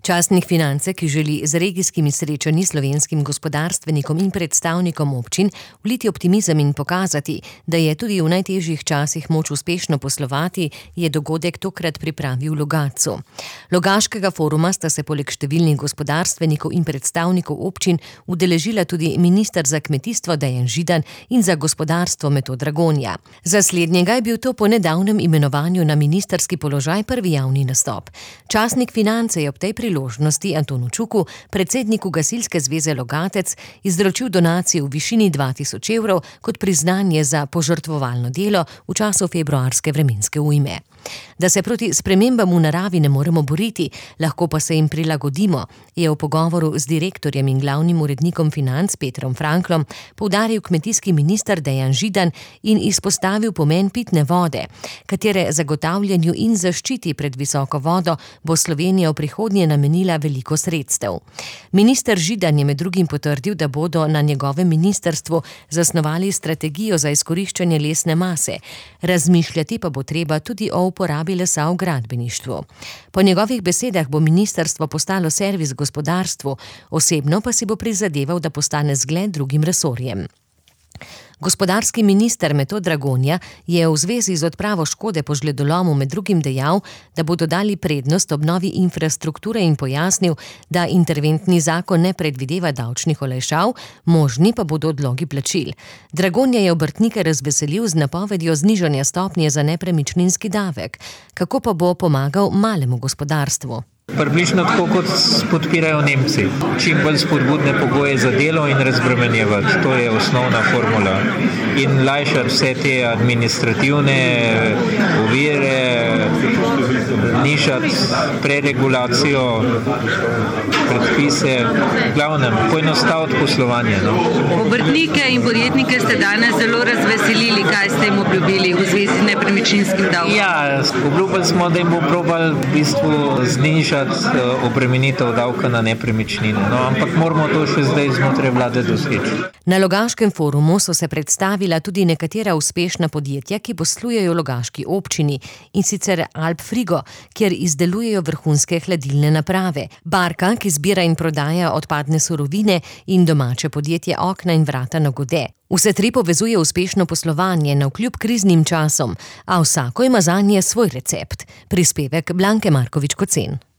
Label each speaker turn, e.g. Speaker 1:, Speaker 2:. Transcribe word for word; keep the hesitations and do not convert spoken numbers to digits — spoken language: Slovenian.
Speaker 1: Časnik Finance, ki želi z regijskimi srečanji slovenskim gospodarstvenikom in predstavnikom občin vliti optimizem in pokazati, da je tudi v najtežjih časih moč uspešno poslovati, je dogodek tokrat pripravil v Logatcu. Logaškega foruma sta se poleg številnih gospodarstvenikov in predstavnikov občin udeležila tudi minister za kmetijstvo Dejan Židan in za gospodarstvo Metod Dragonja. Za slednjega je bil to po nedavnem imenovanju na ministrski položaj prvi javni nastop. Časnik Finance je ob tej priložnosti Antonu Čuku, predsedniku Gasilske zveze Logatec, izročil donacijo v višini dva tisoč evrov kot priznanje za požrtvovalno delo v času februarske vremenske ujme. Da se proti spremembam v naravi ne moremo boriti, lahko pa se jim prilagodimo, je v pogovoru z direktorjem in glavnim urednikom financ Petrom Franklom poudaril kmetijski minister Dejan Židan in izpostavil pomen pitne vode, katere zagotavljanju in zaščiti pred visoko vodo bo Slovenija v prihodnje namenila veliko sredstev. Minister Židan je med drugim potrdil, da bodo na njegovem ministrstvu zasnovali strategijo za izkoriščanje lesne mase. Razmišljati pa bo treba tudi o uporabi lesa v gradbeništvu. Po njegovih besedah bo ministrstvo postalo servis gospodarstvu, osebno pa si bo prizadeval, da postane zgled drugim resorjem. Gospodarski minister Metod Dragonja je v zvezi z odpravo škode po žledolomu med drugim dejal, da bodo dali prednost obnovi infrastrukture in pojasnil, da interventni zakon ne predvideva davčnih olajšav, možni pa bodo odlogi plačil. Dragonja je obrtnike razveselil z napovedjo znižanja stopnje za nepremičninski davek. Kako pa bo pomagal malemu gospodarstvu?
Speaker 2: Približno tako, kot podpirajo Nemci. Čim bolj spodbudne pogoje za delo in razbremenjevati. To je osnovna formula. In lajšati vse te administrativne ovire, nižati preregulacijo, predpise, v glavnem, poenostaviti poslovanje. No.
Speaker 3: Obrtnike in podjetnike ste danes zelo razveselili, kaj ste jim obljubili v zvezi z nepremičninskim davkom.
Speaker 2: Ja, obljubili smo, da jim bo probali v bistvu znižati obremenitev davka na nepremičnine. No, ampak moramo to še zdaj znotraj vlade doseči.
Speaker 1: Na Logaškem forumu so se predstavila tudi nekatera uspešna podjetja, ki poslujejo v logaški občini, in sicer Alp Frigo, kjer izdelujejo vrhunske hladilne naprave, Barka, ki zbira in prodaja odpadne surovine, in domače podjetje Okna in vrata na Gode. Vse tri povezuje uspešno poslovanje navkljub kriznim časom, a vsako ima zanje svoj recept. Prispevek Blanke Markovič Kocen.